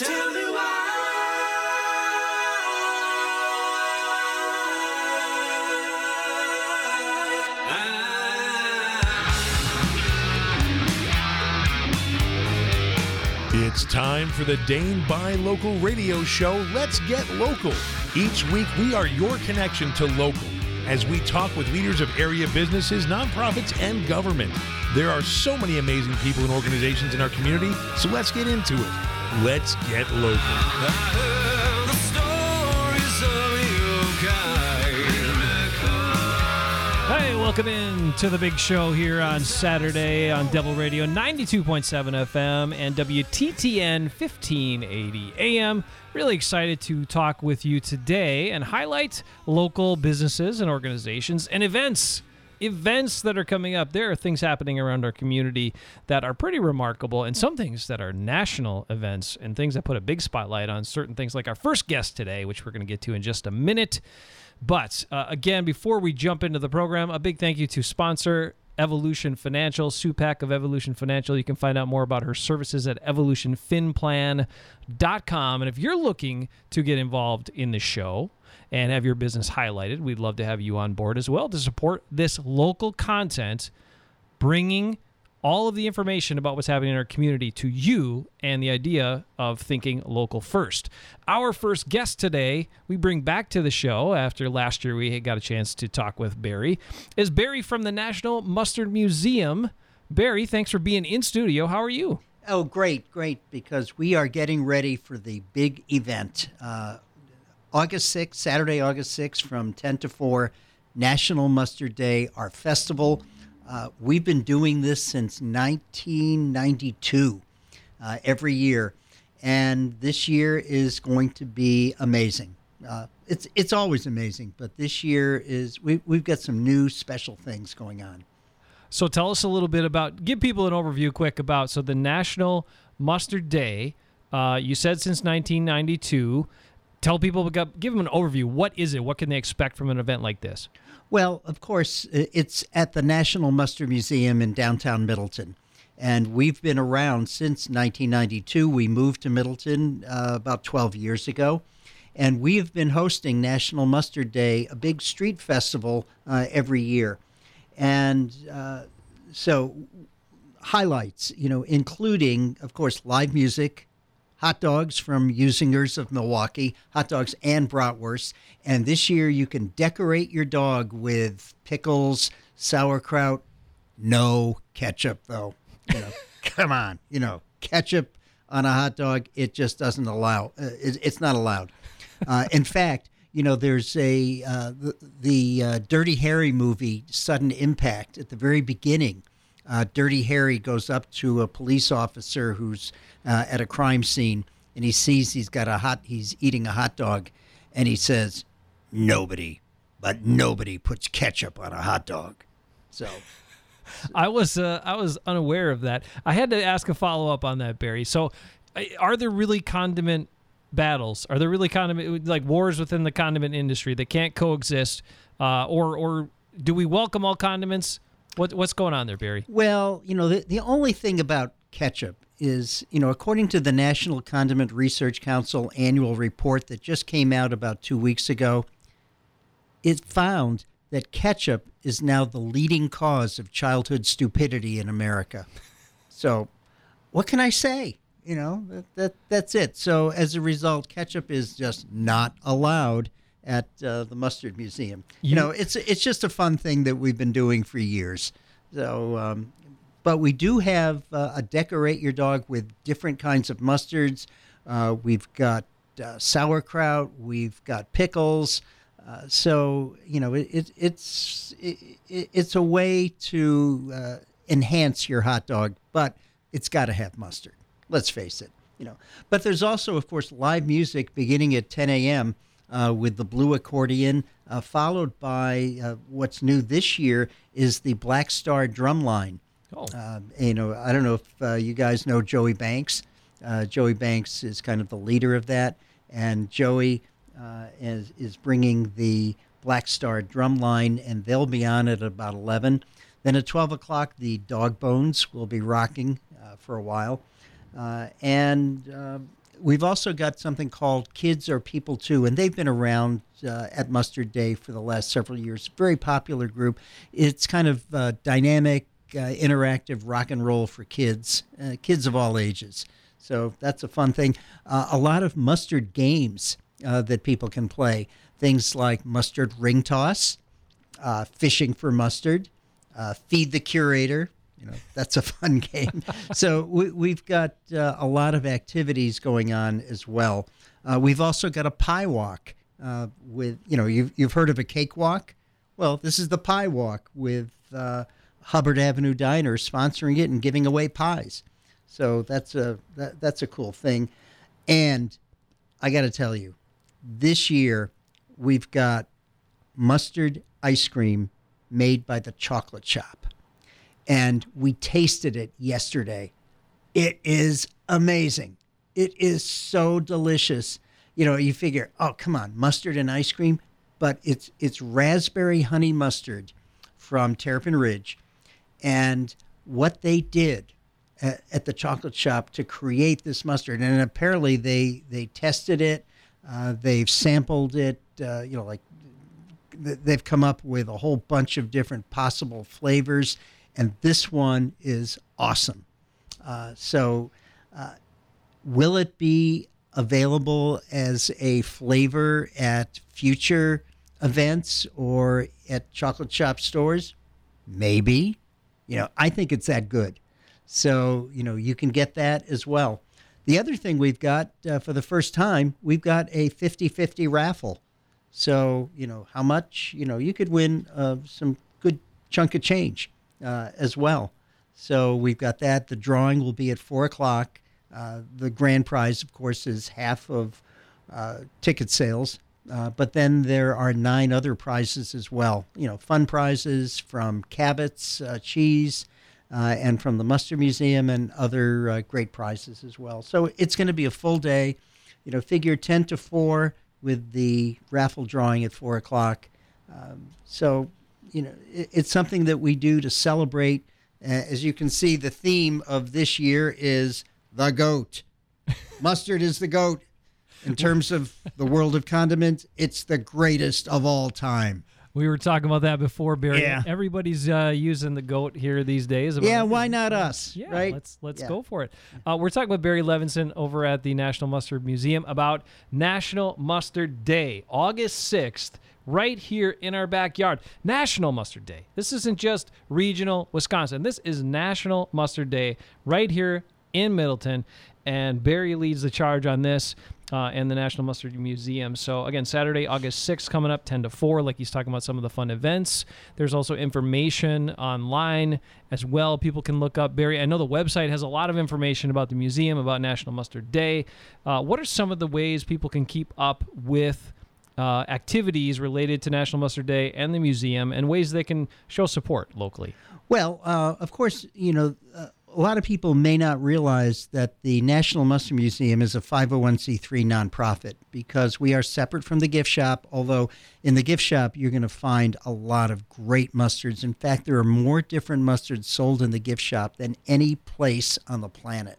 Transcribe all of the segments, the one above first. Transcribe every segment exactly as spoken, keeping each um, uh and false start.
Tell me why. It's time for the Dane Buy Local radio show, Let's Get Local. Each week, we are your connection to local as we talk with leaders of area businesses, nonprofits, and government. There are so many amazing people and organizations in our community, so let's get into it. Let's get local. I heard the stories of your kind. Hey, welcome in to the big show here on Saturday on Devil Radio ninety-two point seven F M and W T T N fifteen eighty A M. Really excited to talk with you today and highlight local businesses and organizations and events. Events that are coming up. There are things happening around our community that are pretty remarkable, and some things that are national events and things that put a big spotlight on certain things, like our first guest today, which we're going to get to in just a minute. But uh, again, before we jump into the program, a big thank you to sponsor Evolution Financial, Sue Pack of Evolution Financial. You can find out more about her services at evolution fin plan dot com. And if you're looking to get involved in the show and have your business highlighted, we'd love to have you on board as well to support this local content, bringing all of the information about what's happening in our community to you and the idea of thinking local first. Our first guest today, we bring back to the show after last year we got a chance to talk with Barry, is Barry from the National Mustard Museum. Barry, thanks for being in studio. How are you? Oh, great, great, because we are getting ready for the big event. Uh, August sixth, Saturday, August sixth, from ten to four, National Mustard Day, our festival. Uh, we've been doing this since nineteen ninety-two, uh, every year, and this year is going to be amazing. Uh, it's it's always amazing, but this year is we, we've got some new special things going on. So tell us a little bit about, give people an overview quick about, so the National Mustard Day, uh, you said since nineteen ninety-two. Tell people, give them an overview. What is it? What can they expect from an event like this? Well, of course, it's at the National Mustard Museum in downtown Middleton. And we've been around since nineteen ninety-two. We moved to Middleton uh, about twelve years ago. And we have been hosting National Mustard Day, a big street festival, uh, every year. And uh, so highlights, you know, including, of course, live music, hot dogs from Usingers of Milwaukee, hot dogs and bratwurst. And this year you can decorate your dog with pickles, sauerkraut, no ketchup, though. You know, come on, you know, ketchup on a hot dog, it just doesn't allow, uh, it, it's not allowed. Uh, in fact, you know, there's a, uh, the, the uh, Dirty Harry movie, Sudden Impact, at the very beginning. Uh, Dirty Harry goes up to a police officer who's uh, at a crime scene, and he sees he's got a hot, he's eating a hot dog, and he says, "Nobody, but nobody puts ketchup on a hot dog." So, I was uh, I was unaware of that. I had to ask a follow up on that, Barry. So, are there really condiment battles? Are there really condiment like wars within the condiment industry that can't coexist, uh, or or do we welcome all condiments? What, what's going on there, Barry? Well, you know, the, the only thing about ketchup is, you know, according to the National Condiment Research Council annual report that just came out about two weeks ago, it found that ketchup is now the leading cause of childhood stupidity in America. So what can I say? You know, that, that that's it. So as a result, ketchup is just not allowed at uh, the Mustard Museum. You, you know, it's it's just a fun thing that we've been doing for years. So, um, but we do have uh, a decorate your dog with different kinds of mustards. Uh, we've got uh, sauerkraut. We've got pickles. Uh, so, you know, it, it it's it, it's a way to uh, enhance your hot dog, but it's got to have mustard. Let's face it. You know, but there's also, of course, live music beginning at ten a.m. Uh, with the Blue Accordion, uh, followed by uh, what's new this year is the Black Star Drumline. Oh. Uh, you know, I don't know if uh, you guys know Joey Banks. Uh, Joey Banks is kind of the leader of that, and Joey uh, is is bringing the Black Star Drumline, and they'll be on at about eleven. Then at twelve o'clock, the Dog Bones will be rocking uh, for a while, uh, and uh, we've also got something called Kids Are People Too, and they've been around uh, at Mustard Day for the last several years. Very popular group. It's kind of uh, dynamic, uh, interactive rock and roll for kids, uh, kids of all ages. So that's a fun thing. Uh, a lot of mustard games uh, that people can play. Things like mustard ring toss, uh, fishing for mustard, uh, feed the curator. You know, that's a fun game. So we, we've got uh, a lot of activities going on as well. Uh, we've also got a pie walk uh, with, you know, you've, you've heard of a cake walk? Well, this is the pie walk with uh, Hubbard Avenue Diner sponsoring it and giving away pies. So that's a that, that's a cool thing. And I got to tell you, this year we've got mustard ice cream made by the Chocolate Shop. And we tasted it yesterday. It is amazing. It is so delicious. You know, you figure, oh, come on, mustard and ice cream. But it's it's raspberry honey mustard from Terrapin Ridge. And what they did at, at the Chocolate Shop to create this mustard, and apparently they, they tested it, uh, they've sampled it, uh, you know, like they've come up with a whole bunch of different possible flavors. And this one is awesome. Uh, so uh, will it be available as a flavor at future events or at Chocolate Shop stores? Maybe. You know, I think it's that good. So, you know, you can get that as well. The other thing we've got uh, for the first time, we've got a fifty-fifty raffle. So, you know, how much? You know, you could win uh, some good chunk of change. Uh, as well. So we've got that. The drawing will be at four o'clock. Uh, the grand prize, of course, is half of uh, ticket sales. Uh, but then there are nine other prizes as well. You know, fun prizes from Cabot's uh, Cheese uh, and from the Mustard Museum and other uh, great prizes as well. So it's going to be a full day. You know, figure ten to four with the raffle drawing at four o'clock. Um, so... You know, it's something that we do to celebrate. Uh, as you can see, the theme of this year is the goat. Mustard is the goat. In terms of the world of condiments, it's the greatest of all time. We were talking about that before, Barry. Yeah. Everybody's uh, using the goat here these days. Yeah, why not us? Yeah, right? let's let's yeah. go for it. Uh, we're talking with Barry Levinson over at the National Mustard Museum about National Mustard Day, August sixth. Right here in our backyard. National Mustard Day. This isn't just regional Wisconsin. This is National Mustard Day right here in Middleton. And Barry leads the charge on this uh, and the National Mustard Museum. So, again, Saturday, August sixth coming up, ten to four, like he's talking about some of the fun events. There's also information online as well. People can look up. Barry, I know the website has a lot of information about the museum, about National Mustard Day. Uh, what are some of the ways people can keep up with Uh, activities related to National Mustard Day and the museum, and ways they can show support locally? Well, uh, of course, you know, uh, a lot of people may not realize that the National Mustard Museum is a five oh one c three nonprofit because we are separate from the gift shop, although in the gift shop you're going to find a lot of great mustards. In fact, there are more different mustards sold in the gift shop than any place on the planet.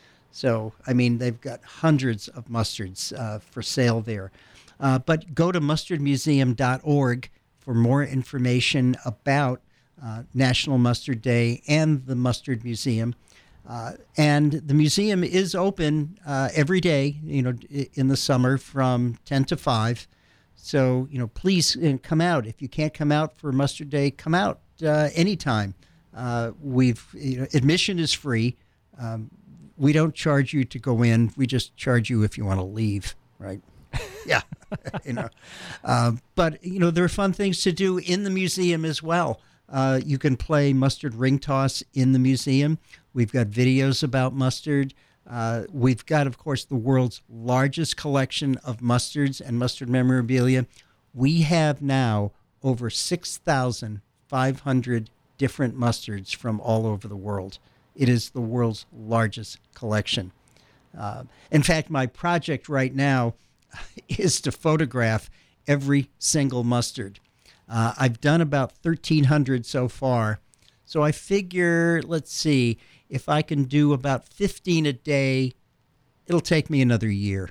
So, I mean, they've got hundreds of mustards uh, for sale there. Uh, but go to mustard museum dot org for more information about uh, National Mustard Day and the Mustard Museum. Uh, and the museum is open uh, every day, you know, in the summer from ten to five. So, you know, please uh, come out. If you can't come out for Mustard Day, come out uh, anytime. Uh, we've, you know, admission is free. Um, we don't charge you to go in. We just charge you if you want to leave, right? Yeah, you know, uh, but, you know, there are fun things to do in the museum as well. Uh, you can play mustard ring toss in the museum. We've got videos about mustard. Uh, we've got, of course, the world's largest collection of mustards and mustard memorabilia. We have now over six thousand five hundred different mustards from all over the world. It is the world's largest collection. Uh, in fact, my project right now is to photograph every single mustard. Uh, I've done about thirteen hundred so far. So I figure, let's see, if I can do about fifteen a day it'll take me another year.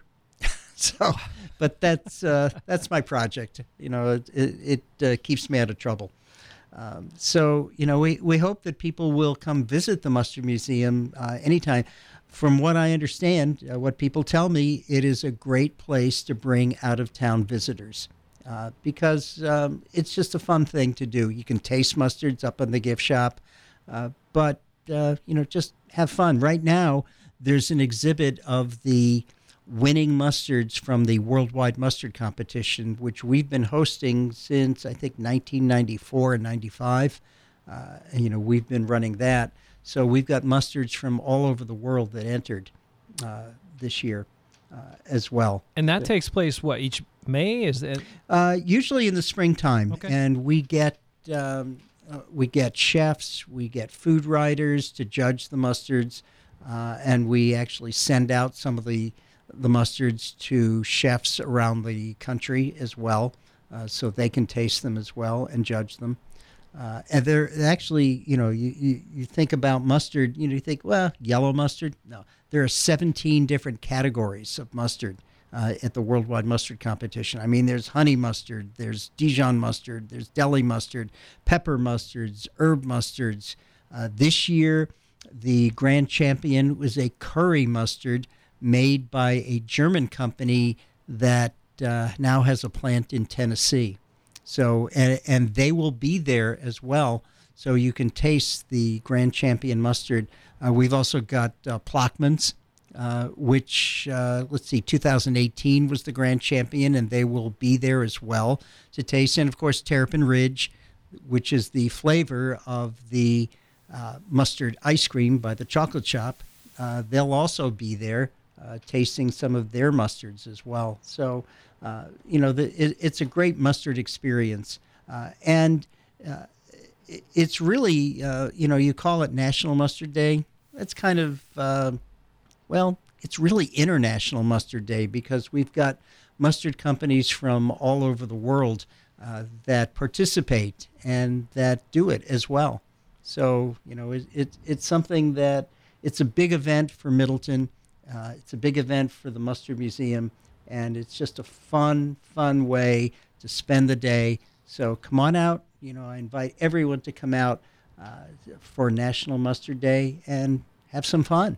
So, but that's uh, that's my project. You know, it, it, it uh, keeps me out of trouble. Um, so, you know, we, we hope that people will come visit the Mustard Museum uh, anytime. From what I understand, uh, what people tell me, it is a great place to bring out-of-town visitors uh, because um, it's just a fun thing to do. You can taste mustards up in the gift shop, uh, but, uh, you know, just have fun. Right now, there's an exhibit of the winning mustards from the Worldwide Mustard Competition, which we've been hosting since, I think, nineteen ninety-four and ninety-five. Uh, and, you know, we've been running that. So we've got mustards from all over the world that entered uh, this year uh, as well. And that takes place, what, each May? Is it? Uh, usually in the springtime. Okay. And we get um, uh, we get chefs, we get food writers to judge the mustards, uh, and we actually send out some of the, the mustards to chefs around the country as well, uh, so they can taste them as well and judge them. Uh, and they're actually, you know, you, you, you think about mustard, you know, you think, well, yellow mustard. No, there are seventeen different categories of mustard uh, at the Worldwide Mustard Competition. I mean, there's honey mustard, there's Dijon mustard, there's deli mustard, pepper mustards, herb mustards. Uh, this year, the grand champion was a curry mustard made by a German company that uh, now has a plant in Tennessee. So, and, and they will be there as well, so you can taste the Grand Champion mustard. Uh, we've also got uh, Plockmans, uh, which, uh, let's see, two thousand eighteen was the Grand Champion, and they will be there as well to taste. And, of course, Terrapin Ridge, which is the flavor of the uh, mustard ice cream by the Chocolate Shop. Uh, they'll also be there uh, tasting some of their mustards as well. So, Uh, you know, the, it, it's a great mustard experience. Uh, and uh, it, it's really, uh, you know, you call it National Mustard Day. It's kind of, uh, well, it's really International Mustard Day because we've got mustard companies from all over the world uh, that participate and that do it as well. So, you know, it, it, it's something that, it's a big event for Middleton. Uh, it's a big event for the Mustard Museum. And it's just a fun, fun way to spend the day. So come on out. You know, I invite everyone to come out uh, for National Mustard Day and have some fun.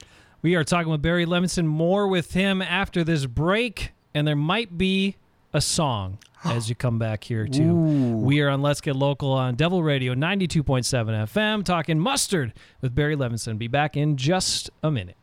We are talking with Barry Levinson. More with him after this break. And there might be a song as you come back here, too. Ooh. We are on Let's Get Local on Devil Radio ninety-two point seven F M, talking mustard with Barry Levinson. Be back in just a minute.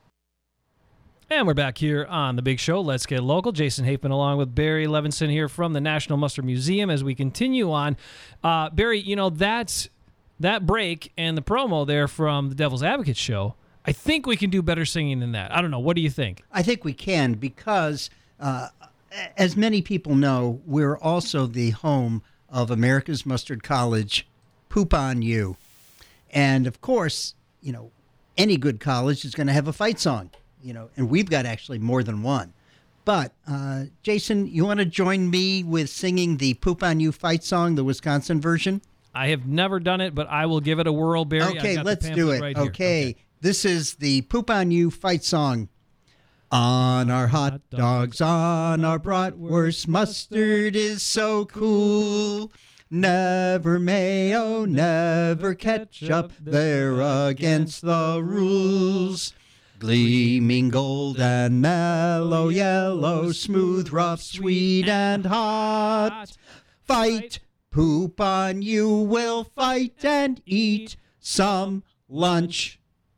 And we're back here on The Big Show. Let's Get Local. Jason Haifman along with Barry Levinson here from the National Mustard Museum as we continue on. Uh, Barry, you know, that's, that break and the promo there from the Devil's Advocate show, I think we can do better singing than that. I don't know. What do you think? I think we can because, uh, as many people know, we're also the home of America's Mustard College, Poop on You. And, of course, you know, any good college is going to have a fight song. You know, and we've got actually more than one. But, uh, Jason, you want to join me with singing the Poop on You fight song, the Wisconsin version? I have never done it, but I will give it a whirl, Barry. Okay, I've got let's the do pamphlet it. right here. Okay. This is the Poop on You fight song. On our hot dogs, on our bratwurst, mustard is so cool. Never mayo, never ketchup, they're against the rules. Gleaming gold and mellow yellow, smooth, rough, sweet, and hot. Fight, poop on you, will fight and eat some lunch.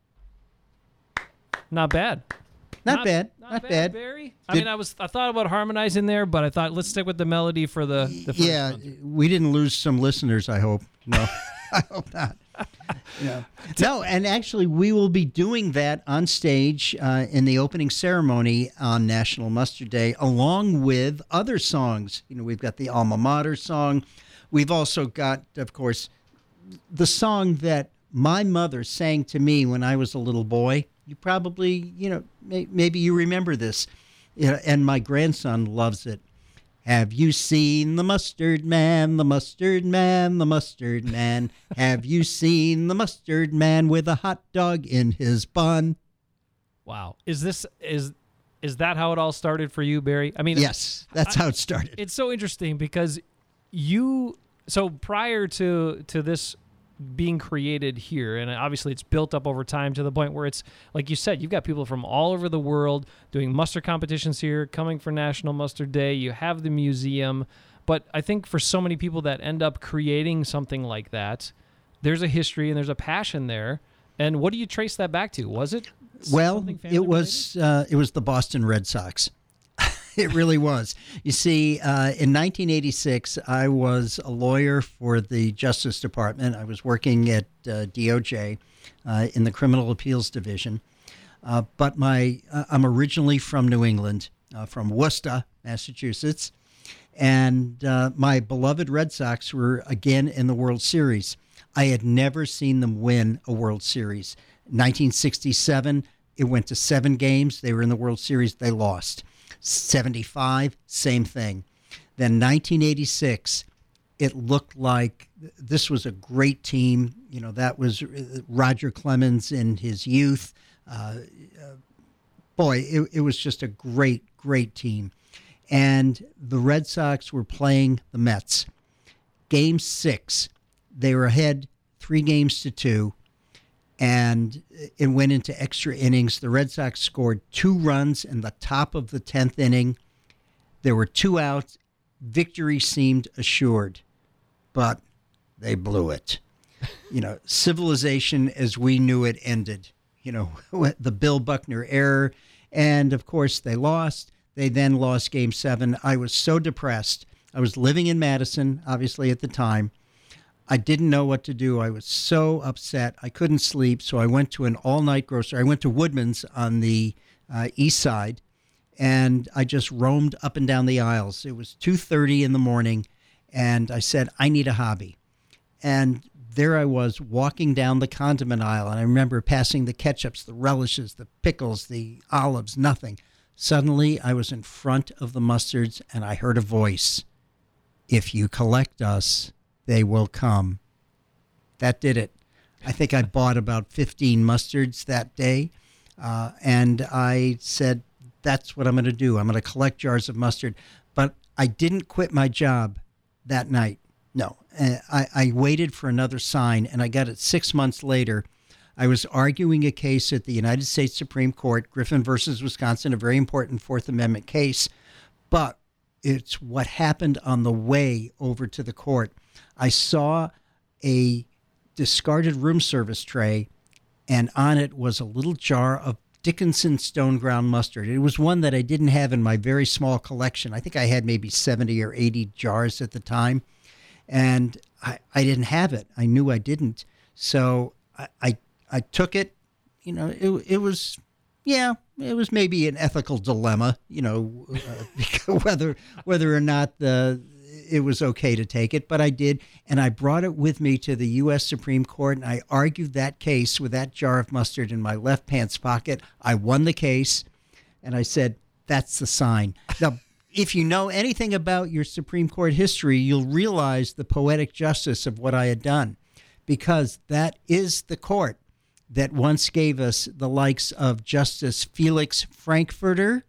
Not bad. Not, bad. Not, Not bad. bad, Barry. I Did- mean, I was I thought about harmonizing there, but I thought let's stick with the melody for the, the first Yeah, one. we didn't lose some listeners, I hope. No, I hope not. Yeah. No, and actually, we will be doing that on stage uh, in the opening ceremony on National Mustard Day, along with other songs. You know, we've got the Alma Mater song. We've also got, of course, the song that my mother sang to me when I was a little boy. You probably, you know, may, maybe you remember this. You know, and my grandson loves it. Have you seen the mustard man, the mustard man, the mustard man? Have you seen the mustard man with a hot dog in his bun? Wow. Is this is is that how it all started for you, Barry? I mean, Yes, that's I, how it started. It's so interesting because you so prior to to this being created here, and obviously it's built up over time to the point where it's, like you said, you've got people from all over the world doing mustard competitions here, coming for National Mustard Day. You have the museum. But I think for so many people that end up creating something like that, there's a history and there's a passion there. And what do you trace that back to? Was it Well, something family it was uh, it was the Boston Red Sox. It really was. You see, uh, in nineteen eighty-six, I was a lawyer for the Justice Department. I was working at uh, D O J uh, in the Criminal Appeals Division. Uh, but my uh, I'm originally from New England, uh, from Worcester, Massachusetts. And uh, my beloved Red Sox were again in the World Series. I had never seen them win a World Series. nineteen sixty-seven, it went to seven games. They were in the World Series. They lost. seventy-five, same thing. Then nineteen eighty-six, it looked like this was a great team. You know, that was Roger Clemens in his youth. Uh, uh, boy, it, it was just a great, great team. And the Red Sox were playing the Mets. Game six, they were ahead three games to two, and it went into extra innings. The Red Sox scored two runs in the top of the tenth inning. There were two outs. Victory seemed assured, but they blew it. You know, civilization as we knew it ended. You know, the Bill Buckner error, and of course they lost. They then lost Game seven. I was so depressed. I was living in Madison, obviously, at the time. I didn't know what to do. I was so upset. I couldn't sleep, so I went to an all-night grocery. I went to Woodman's on the uh, east side, and I just roamed up and down the aisles. It was two thirty in the morning, and I said, I need a hobby. And there I was walking down the condiment aisle, and I remember passing the ketchups, the relishes, the pickles, the olives, nothing. Suddenly, I was in front of the mustards, and I heard a voice. If you collect us, they will come. That did it. I think I bought about fifteen mustards that day, uh, and I said, that's what I'm going to do. I'm going to collect jars of mustard. But I didn't quit my job that night. No, uh, I, I waited for another sign, and I got it six months later. I was arguing a case at the United States Supreme Court, Griffin versus Wisconsin, a very important Fourth Amendment case. But it's what happened on the way over to the court. I saw a discarded room service tray, and on it was a little jar of Dickinson stone ground mustard. It was one that I didn't have in my very small collection. I think I had maybe seventy or eighty jars at the time, and I, I didn't have it. I knew I didn't. So I, I, I took it. You know, it, it was, yeah, it was maybe an ethical dilemma, you know, uh, whether whether or not the it was okay to take it, but I did, and I brought it with me to the U S Supreme Court, and I argued that case with that jar of mustard in my left pants pocket. I won the case, and I said, that's the sign. Now, if you know anything about your Supreme Court history, you'll realize the poetic justice of what I had done, because that is the court that once gave us the likes of Justice Felix Frankfurter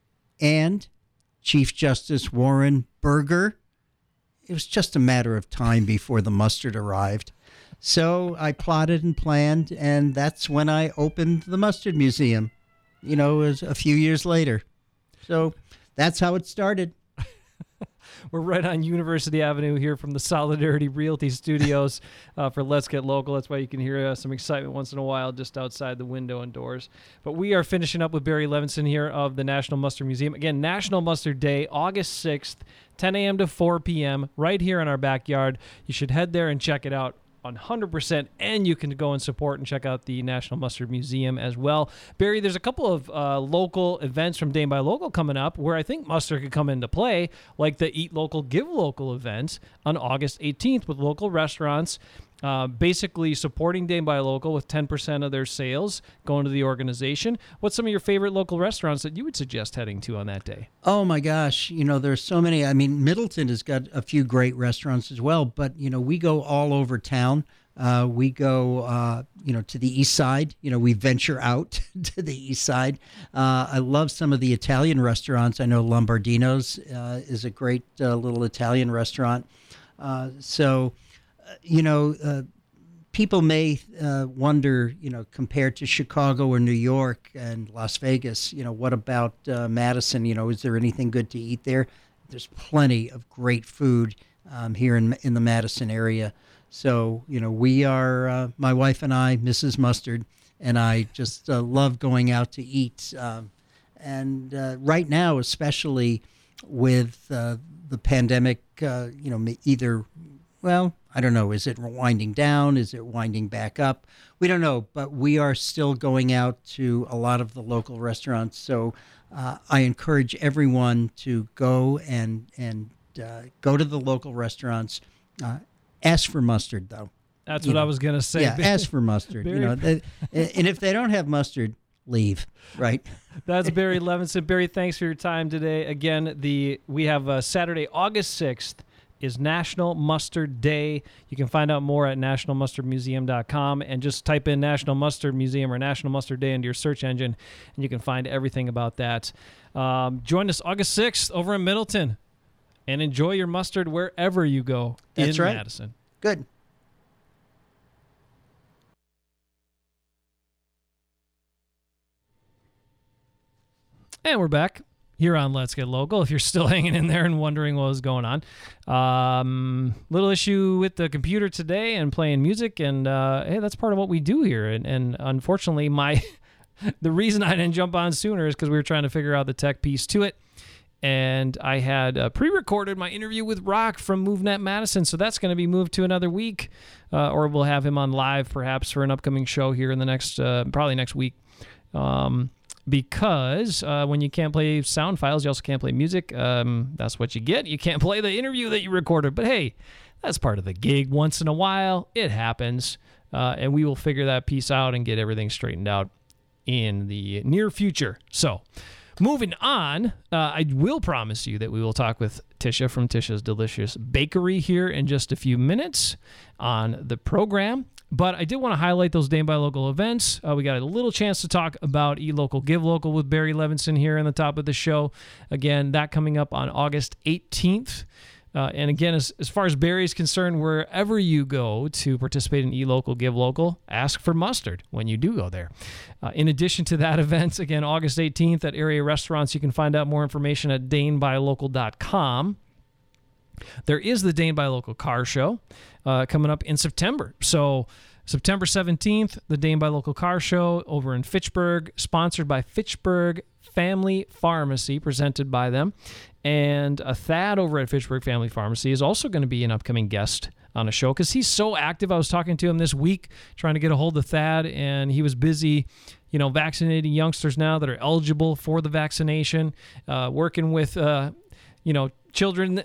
and Chief Justice Warren Burger. It was just a matter of time before the mustard arrived. So I plotted and planned, and that's when I opened the Mustard Museum, you know, it was a few years later. So that's how it started. We're right on University Avenue here from the Solidarity Realty Studios uh, for Let's Get Local. That's why you can hear uh, some excitement once in a while just outside the window and doors. But we are finishing up with Barry Levinson here of the National Mustard Museum. Again, National Mustard Day, August sixth, ten a.m. to four p.m., right here in our backyard. You should head there and check it out. one hundred percent, and you can go and support and check out the National Mustard Museum as well. Barry, there's a couple of uh, local events from Dane by Local coming up where I think mustard could come into play, like the Eat Local, Give Local event on August eighteenth with local restaurants uh, basically supporting Dane by Local with ten percent of their sales going to the organization. What's some of your favorite local restaurants that you would suggest heading to on that day? Oh, my gosh. You know, there's so many. I mean, Middleton has got a few great restaurants as well, but, you know, we go all over town. Uh, we go, uh, you know, to the east side. You know, we venture out to the east side. Uh, I love some of the Italian restaurants. I know Lombardino's uh, is a great uh, little Italian restaurant. Uh, so, uh, you know, uh, people may uh, wonder, you know, compared to Chicago or New York and Las Vegas, you know, what about uh, Madison? You know, is there anything good to eat there? There's plenty of great food um, here in in the Madison area. So, you know, we are, uh, my wife and I, Missus Mustard, and I just uh, love going out to eat. Um, and uh, right now, especially with uh, the pandemic, uh, you know, either, well, I don't know, is it winding down? Is it winding back up? We don't know, but we are still going out to a lot of the local restaurants. So uh, I encourage everyone to go and, and uh, go to the local restaurants. Uh, Ask for mustard, though. That's you what know. I was going to say. Yeah, ask for mustard. Barry, you know, they, and if they don't have mustard, leave. Right. That's Barry Levinson. Barry, thanks for your time today. Again, the we have uh, Saturday, August sixth is National Mustard Day. You can find out more at national mustard museum dot com and just type in National Mustard Museum or National Mustard Day into your search engine, and you can find everything about that. Um, join us August sixth over in Middleton. And enjoy your mustard wherever you go That's in right. Madison. Good. And we're back here on Let's Get Local. If you're still hanging in there and wondering what was going on. Um, little issue with the computer today and playing music. And, uh, hey, that's part of what we do here. And, and unfortunately, my the reason I didn't jump on sooner is because we were trying to figure out the tech piece to it. And I had uh, pre-recorded my interview with Rock from MoveNet Madison, so that's going to be moved to another week, uh, or we'll have him on live perhaps for an upcoming show here in the next, uh, probably next week, um, because uh, when you can't play sound files, you also can't play music. Um, that's what you get. You can't play the interview that you recorded, but hey, that's part of the gig. Once in a while, it happens, uh, and we will figure that piece out and get everything straightened out in the near future. So. Moving on, uh, I will promise you that we will talk with Tisha from Tisha's Delicious Bakery here in just a few minutes on the program. But I did want to highlight those Dane by Local events. Uh, we got a little chance to talk about Eat Local, Give Local with Barry Levinson here in the top of the show. Again, that coming up on August eighteenth. Uh, and again, as, as far as Barry is concerned, wherever you go to participate in Eat Local, Give Local, ask for mustard when you do go there. Uh, in addition to that event, again, August eighteenth at area restaurants, you can find out more information at dane by local dot com. There is the Dane by Local Car Show uh, coming up in September. So September seventeenth, the Dane by Local Car Show over in Fitchburg, sponsored by Fitchburg Family Pharmacy, presented by them. And uh, Thad over at Fitchburg Family Pharmacy is also going to be an upcoming guest on a show because he's so active. I was talking to him this week trying to get a hold of Thad, and he was busy, you know, vaccinating youngsters now that are eligible for the vaccination, uh, working with, uh, you know, children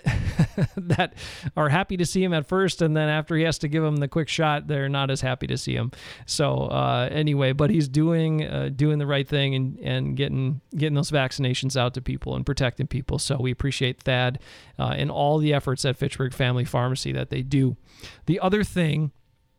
that are happy to see him at first, and then after he has to give them the quick shot, they're not as happy to see him. So uh, anyway, but he's doing uh, doing the right thing and, and getting getting those vaccinations out to people and protecting people. So we appreciate Thad uh, and all the efforts at Fitchburg Family Pharmacy that they do. The other thing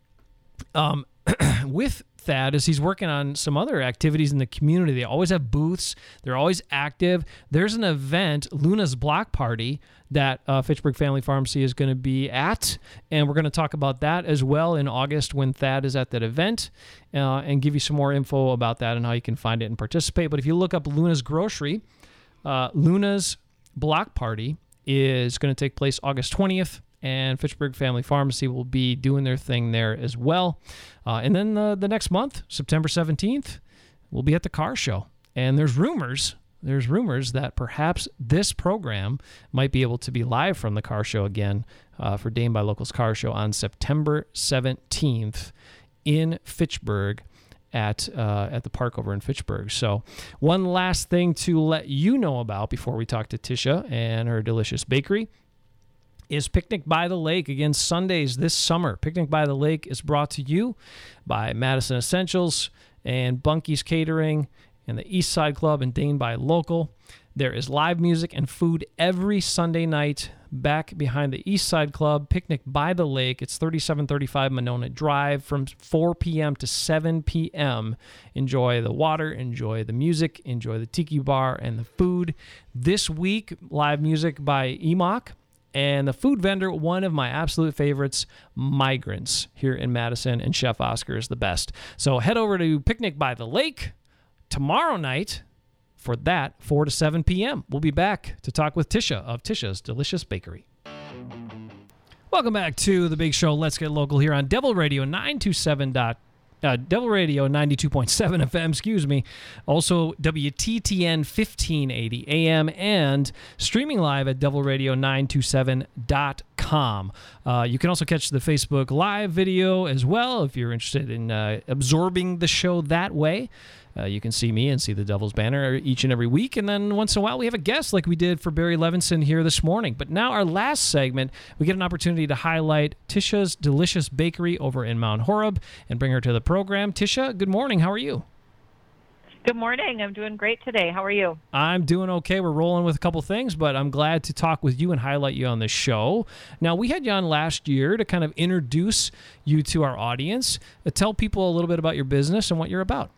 um, with Thad is he's working on some other activities in the community. They always have booths. They're always active. There's an event, Luna's Block Party, that uh, Fitchburg Family Pharmacy is going to be at, and we're going to talk about that as well in August when Thad is at that event, uh, and give you some more info about that and how you can find it and participate. But if you look up Luna's Grocery, uh, Luna's Block Party is going to take place August twentieth. And Fitchburg Family Pharmacy will be doing their thing there as well. Uh, and then the, the next month, September seventeenth, we'll be at the car show. And there's rumors, there's rumors that perhaps this program might be able to be live from the car show again uh, for Dane by Local's car show on September seventeenth in Fitchburg at uh, at the park over in Fitchburg. So one last thing to let you know about before we talk to Tisha and her Delicious Bakery is Picnic by the Lake. Again, Sundays this summer. Picnic by the Lake is brought to you by Madison Essentials and Bunky's Catering and the East Side Club and Dane by Local. There is live music and food every Sunday night back behind the East Side Club, Picnic by the Lake. It's thirty-seven thirty-five Monona Drive from four p.m. to seven p.m. Enjoy the water, enjoy the music, enjoy the tiki bar and the food. This week, live music by E M O C. And the food vendor, one of my absolute favorites, Migrants, here in Madison, and Chef Oscar is the best. So head over to Picnic by the Lake tomorrow night for that, four to seven p.m. We'll be back to talk with Tisha of Tisha's Delicious Bakery. Welcome back to the big show, Let's Get Local, here on Devil Radio nine two seven. Uh, Devil Radio ninety-two point seven F M, excuse me. Also, W T T N fifteen eighty A M and streaming live at devil radio nine two seven dot com. Uh, you can also catch the Facebook Live video as well if you're interested in uh, absorbing the show that way. Uh, you can see me and see the Devil's Banner each and every week. And then once in a while, we have a guest like we did for Barry Levinson here this morning. But now our last segment, we get an opportunity to highlight Tisha's Delicious Bakery over in Mount Horeb and bring her to the program. Tisha, good morning. How are you? Good morning. I'm doing great today. How are you? I'm doing okay. We're rolling with a couple things, but I'm glad to talk with you and highlight you on the show. Now, we had you on last year to kind of introduce you to our audience. Uh, tell people a little bit about your business and what you're about.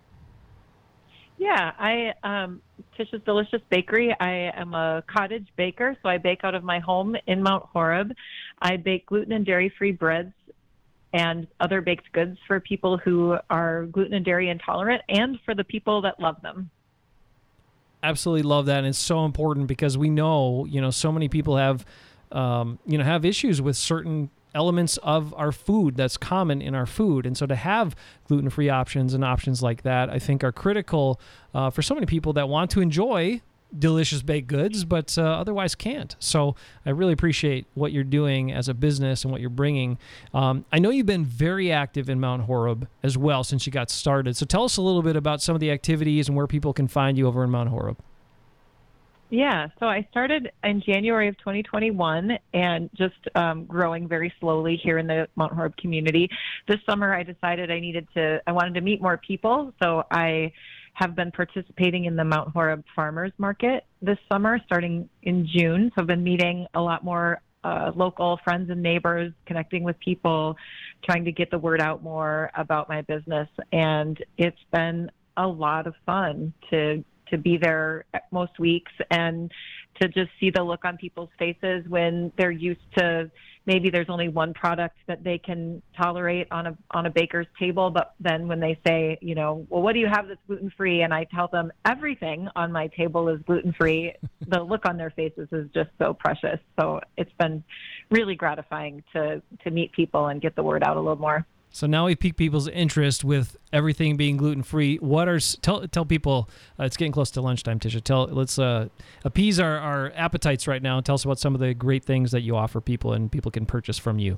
Yeah, I um, Tisha's Delicious Bakery. I am a cottage baker, so I bake out of my home in Mount Horeb. I bake gluten and dairy-free breads and other baked goods for people who are gluten and dairy intolerant and for the people that love them. Absolutely love that, and it's so important because we know, you know, so many people have, um, you know, have issues with certain elements of our food that's common in our food. And so to have gluten-free options and options like that, I think are critical uh, for so many people that want to enjoy delicious baked goods, but uh, otherwise can't. So I really appreciate what you're doing as a business and what you're bringing. Um, I know you've been very active in Mount Horeb as well since you got started. So tell us a little bit about some of the activities and where people can find you over in Mount Horeb. Yeah, so I started in January of twenty twenty-one and just um, growing very slowly here in the Mount Horeb community. This summer I decided I needed to, I wanted to meet more people, so I have been participating in the Mount Horeb Farmers Market this summer, starting in June. So I've been meeting a lot more uh, local friends and neighbors, connecting with people, trying to get the word out more about my business. And it's been a lot of fun to to be there most weeks and to just see the look on people's faces when they're used to maybe there's only one product that they can tolerate on a on a baker's table, but then when they say, you know, well, what do you have that's gluten-free? And I tell them everything on my table is gluten-free, the look on their faces is just so precious. So it's been really gratifying to to meet people and get the word out a little more. So now we pique people's interest with everything being gluten-free. What are tell tell people? Uh, it's getting close to lunchtime, Tisha. Tell let's uh, appease our, our appetites right now. And tell us about some of the great things that you offer people and people can purchase from you.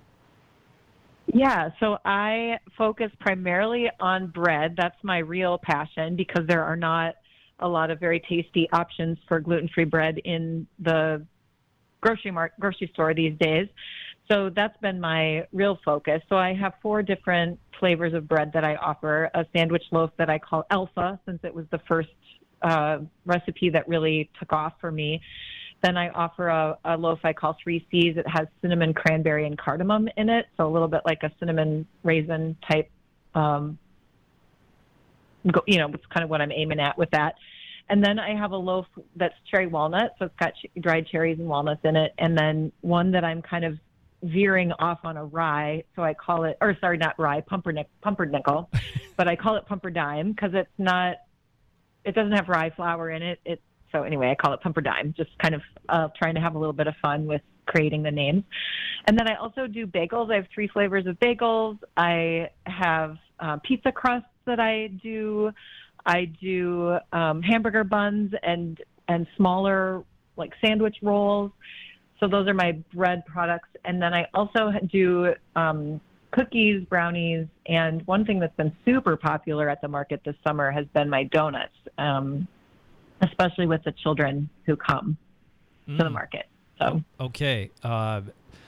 Yeah, so I focus primarily on bread. That's my real passion because there are not a lot of very tasty options for gluten-free bread in the grocery mar- grocery store these days. So that's been my real focus. So I have four different flavors of bread that I offer. A sandwich loaf that I call Alpha, since it was the first uh, recipe that really took off for me. Then I offer a, a loaf I call Three C's. It has cinnamon, cranberry, and cardamom in it, so a little bit like a cinnamon raisin type, um, you know, it's kind of what I'm aiming at with that. And then I have a loaf that's cherry walnut, so it's got ch- dried cherries and walnuts in it. And then one that I'm kind of veering off on a rye, so I call it, or sorry, not rye, pumpernick, pumpernickel, but I call it pumperdime because it's not, it doesn't have rye flour in it. It so anyway, I call it pumperdime, just kind of uh, trying to have a little bit of fun with creating the names. And then I also do bagels. I have three flavors of bagels. I have uh, pizza crusts that I do. I do um, hamburger buns and and smaller like sandwich rolls. So those are my bread products. And then I also do um, cookies, brownies, and one thing that's been super popular at the market this summer has been my donuts, um, especially with the children who come mm. to the market. So okay, uh,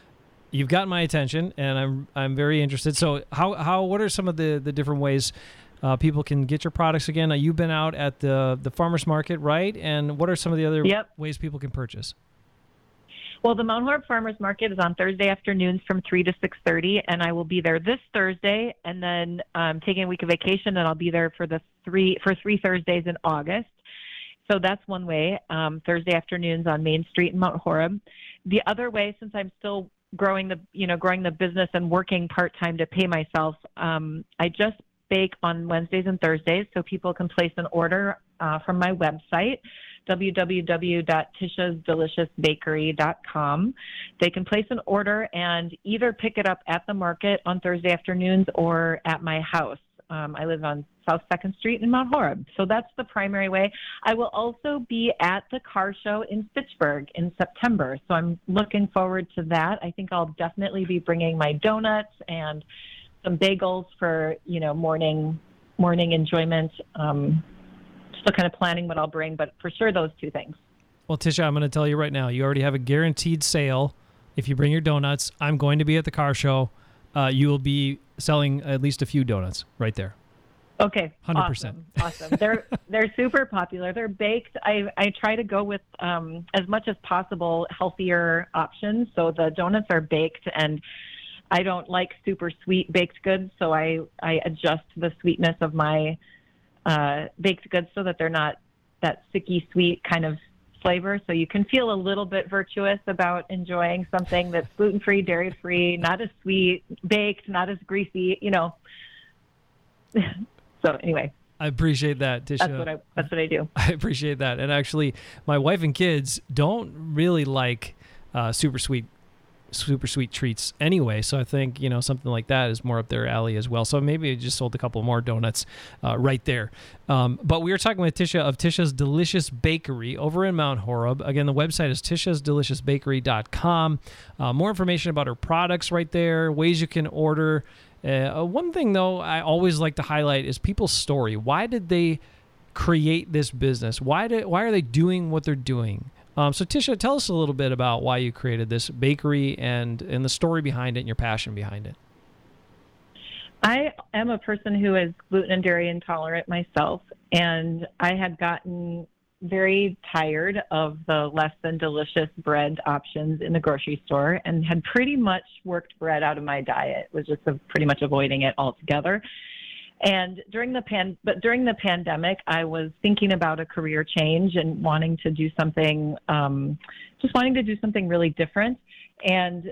you've got my attention, and I'm I'm very interested. So how how what are some of the, the different ways uh, people can get your products again. Uh, you've been out at the the farmers market, right? And what are some of the other Yep. ways people can purchase? Well, the Mount Horeb Farmers Market is on Thursday afternoons from three to six thirty, and I will be there this Thursday, and then um, taking a week of vacation, and I'll be there for the three for three Thursdays in August. So that's one way, um, Thursday afternoons on Main Street in Mount Horeb. The other way, since I'm still growing the you know growing the business and working part-time to pay myself, um, I just bake on Wednesdays and Thursdays, so people can place an order uh, from my website, w w w dot tishas delicious bakery dot com. They can place an order and either pick it up at the market on Thursday afternoons or at my house. Um, I live on South second Street in Mount Horeb. So that's the primary way. I will also be at the car show in Fitchburg in September. So I'm looking forward to that. I think I'll definitely be bringing my donuts and some bagels for, you know, morning morning enjoyment. Um, still kind of planning what I'll bring, but for sure those two things. Well, Tisha, I'm going to tell you right now, you already have a guaranteed sale. If you bring your donuts, I'm going to be at the car show. Uh, you will be selling at least a few donuts right there. Okay. one hundred percent. Awesome. awesome. They're they're super popular. They're baked. I, I try to go with um, as much as possible healthier options. So the donuts are baked, and I don't like super sweet baked goods, so I, I adjust the sweetness of my uh, baked goods so that they're not that sicky sweet kind of flavor. So you can feel a little bit virtuous about enjoying something that's gluten-free, dairy-free, not as sweet, baked, not as greasy, you know. So anyway, I appreciate that, Tisha. that's what I that's what I do. I appreciate that. And actually, my wife and kids don't really like uh, super sweet super sweet treats anyway, so I think, you know, something like that is more up their alley as well. So maybe I just sold a couple more donuts uh, right there. Um, but we were talking with Tisha of Tisha's Delicious Bakery over in Mount Horeb. Again, the website is tishas delicious bakery dot com. Uh, more information about her products right there, ways you can order. Uh, one thing, though, I always like to highlight is people's story. Why did they create this business? Why did why are they doing what they're doing? Um, so, Tisha, tell us a little bit about why you created this bakery and, and the story behind it and your passion behind it. I am a person who is gluten and dairy intolerant myself, and I had gotten very tired of the less than delicious bread options in the grocery store and had pretty much worked bread out of my diet, was just a, pretty much avoiding it altogether. And during the pan, but during the pandemic, I was thinking about a career change and wanting to do something, um, just wanting to do something really different. And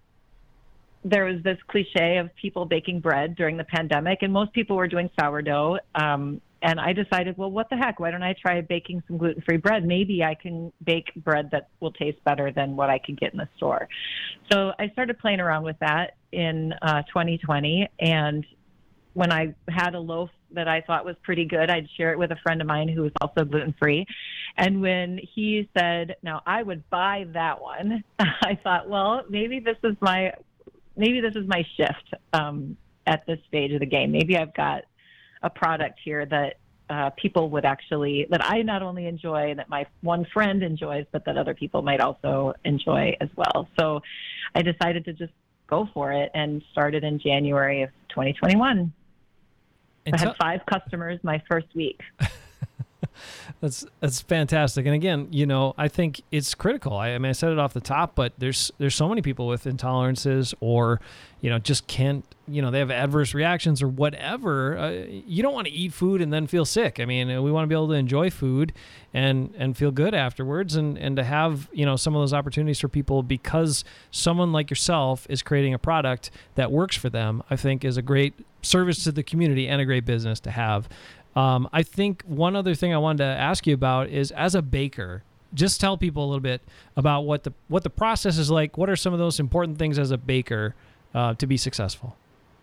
there was this cliche of people baking bread during the pandemic, and most people were doing sourdough. Um, and I decided, well, what the heck? Why don't I try baking some gluten-free bread? Maybe I can bake bread that will taste better than what I could get in the store. So I started playing around with that in uh, twenty twenty, and when I had a loaf that I thought was pretty good, I'd share it with a friend of mine who was also gluten-free. And when he said, now I would buy that one, I thought, well, maybe this is my, maybe this is my shift um, at this stage of the game. Maybe I've got a product here that uh, people would actually, that I not only enjoy, that my one friend enjoys, but that other people might also enjoy as well. So I decided to just go for it and started in January of twenty twenty-one. And I had tell- five customers my first week. That's that's fantastic. And again, you know, I think it's critical. I, I mean, I said it off the top, but there's there's so many people with intolerances or, you know, just can't, you know, they have adverse reactions or whatever. Uh, you don't want to eat food and then feel sick. I mean, we want to be able to enjoy food and and feel good afterwards, and and to have, you know, some of those opportunities for people because someone like yourself is creating a product that works for them, I think is a great service to the community and a great business to have. Um, I think one other thing I wanted to ask you about is, as a baker, just tell people a little bit about what the what the process is like. What are some of those important things as a baker uh, to be successful?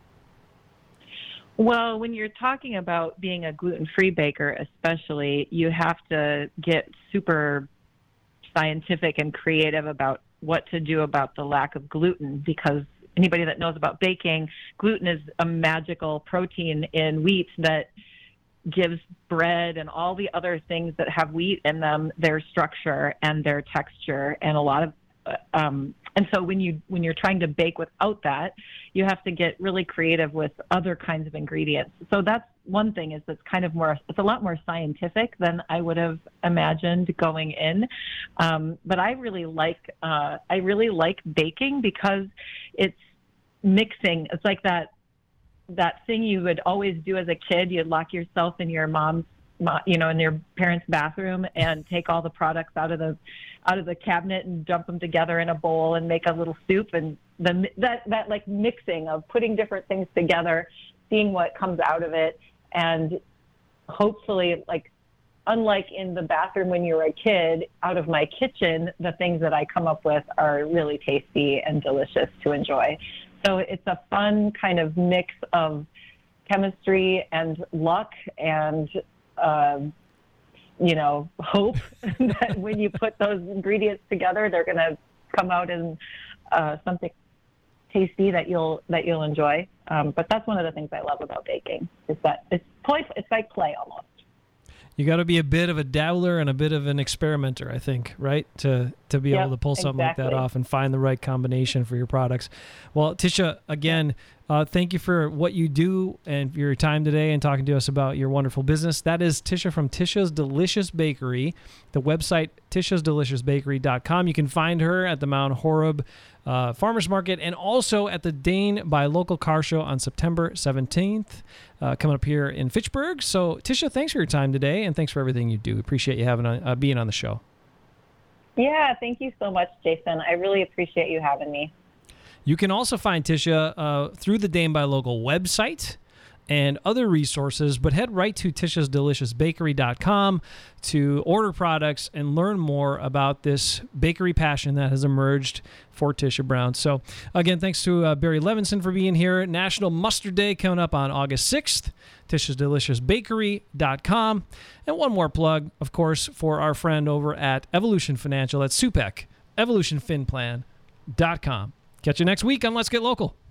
Well, when you're talking about being a gluten-free baker, especially, you have to get super scientific and creative about what to do about the lack of gluten, because anybody that knows about baking, gluten is a magical protein in wheat that gives bread and all the other things that have wheat in them their structure and their texture, and a lot of um, and so when you when you're trying to bake without that, you have to get really creative with other kinds of ingredients. So that's one thing is it's kind of more, it's a lot more scientific than I would have imagined going in. Um, but I really like, uh, I really like baking because it's mixing. It's like that, that thing you would always do as a kid. You'd lock yourself in your mom's, you know, in your parents' bathroom and take all the products out of the, out of the cabinet and dump them together in a bowl and make a little soup. And the, that, that like mixing of putting different things together, seeing what comes out of it. And hopefully, like, unlike in the bathroom when you were a kid, out of my kitchen, the things that I come up with are really tasty and delicious to enjoy. So it's a fun kind of mix of chemistry and luck and, uh, you know, hope that when you put those ingredients together, they're going to come out in uh, something tasty that you'll that you'll enjoy. Um, but that's one of the things I love about baking is that it's play. It's like play almost. You got to be a bit of a dabbler and a bit of an experimenter, I think, right? To to be Yep, able to pull something exactly. like that off and find the right combination for your products. Well, Tisha, again, uh, thank you for what you do and for your time today and talking to us about your wonderful business. That is Tisha from Tisha's Delicious Bakery. The website, tishas delicious bakery dot com. You can find her at the Mount Horeb uh, Farmers Market and also at the Dane by Local Car Show on September seventeenth, uh, coming up here in Fitchburg. So, Tisha, thanks for your time today and thanks for everything you do. Appreciate you having on, uh, being on the show. Yeah, thank you so much, Jason. I really appreciate you having me. You can also find Tisha uh, through the Dane by Local website and other resources, but head right to tishas delicious bakery dot com to order products and learn more about this bakery passion that has emerged for Tisha Brown. So, again, thanks to uh, Barry Levinson for being here. National Mustard Day coming up on August sixth, tishas delicious bakery dot com. And one more plug, of course, for our friend over at Evolution Financial at S U P E C, evolution fin plan dot com. Catch you next week on Let's Get Local.